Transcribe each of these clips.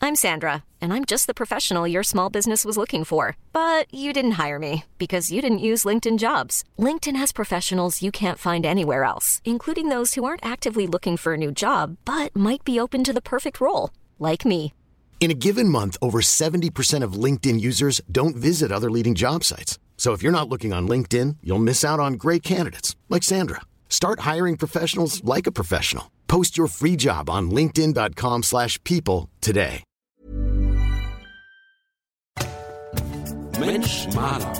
I'm Sandra, and I'm just the professional your small business was looking for. But you didn't hire me because you didn't use LinkedIn Jobs. LinkedIn has professionals you can't find anywhere else, including those who aren't actively looking for a new job, but might be open to the perfect role, like me. In a given month, over 70% of LinkedIn users don't visit other leading job sites. So if you're not looking on LinkedIn, you'll miss out on great candidates like Sandra. Start hiring professionals like a professional. Post your free job on linkedin.com/people today. Mensch Maler.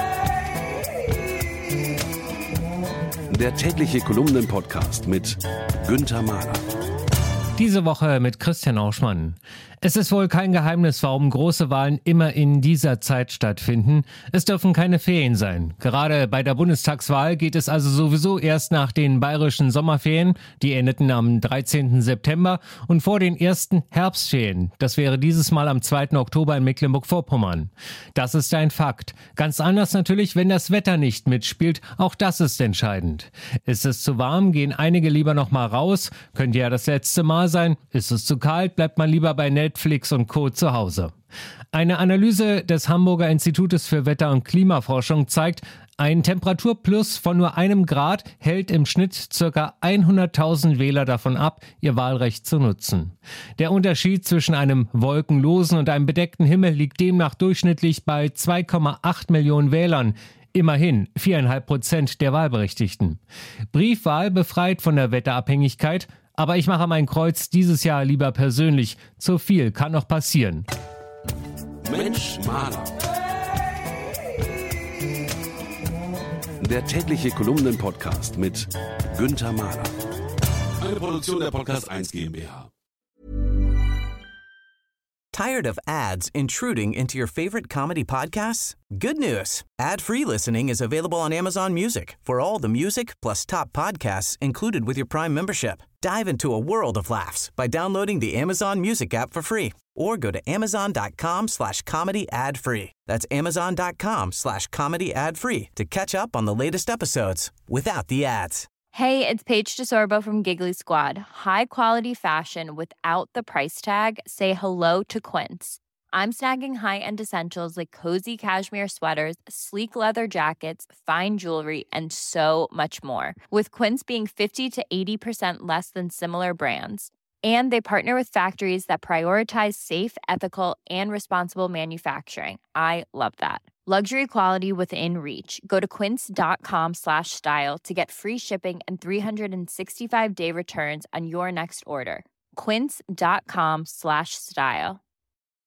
Der tägliche Kolumnen-Podcast mit Günther Mahler. Diese Woche mit Christian Auschmann. Es ist wohl kein Geheimnis, warum große Wahlen immer in dieser Zeit stattfinden. Es dürfen keine Ferien sein. Gerade bei der Bundestagswahl geht es also sowieso erst nach den bayerischen Sommerferien, die endeten am 13. September, und vor den ersten Herbstferien. Das wäre dieses Mal am 2. Oktober in Mecklenburg-Vorpommern. Das ist ein Fakt. Ganz anders natürlich, wenn das Wetter nicht mitspielt. Auch das ist entscheidend. Ist es zu warm, gehen einige lieber noch mal raus. Könnte ja das letzte Mal sein. Ist es zu kalt, bleibt man lieber bei Netflix und Co. zu Hause. Eine Analyse des Hamburger Institutes für Wetter- und Klimaforschung zeigt, ein Temperaturplus von nur 1 Grad hält im Schnitt ca. 100.000 Wähler davon ab, ihr Wahlrecht zu nutzen. Der Unterschied zwischen einem wolkenlosen und einem bedeckten Himmel liegt demnach durchschnittlich bei 2,8 Millionen Wählern. Immerhin 4,5% der Wahlberechtigten. Briefwahl befreit von der Wetterabhängigkeit, aber ich mache mein Kreuz dieses Jahr lieber persönlich. Zu viel kann noch passieren. Mensch Maler. Der tägliche Kolumnen-Podcast mit Günther Mahler. Eine Produktion der Podcast 1 GmbH. Tired of ads intruding into your favorite comedy podcasts? Good news. Ad-free listening is available on Amazon Music for all the music plus top podcasts included with your Prime membership. Dive into a world of laughs by downloading the Amazon Music app for free or go to amazon.com/comedy ad-free. That's amazon.com/comedy ad-free to catch up on the latest episodes without the ads. Hey, it's Paige DeSorbo from Giggly Squad. High quality fashion without the price tag. Say hello to Quince. I'm snagging high-end essentials like cozy cashmere sweaters, sleek leather jackets, fine jewelry, and so much more. With Quince being 50 to 80% less than similar brands. And they partner with factories that prioritize safe, ethical, and responsible manufacturing. I love that. Luxury quality within reach. Go to quince.com/style to get free shipping and 365-day returns on your next order. Quince.com/style.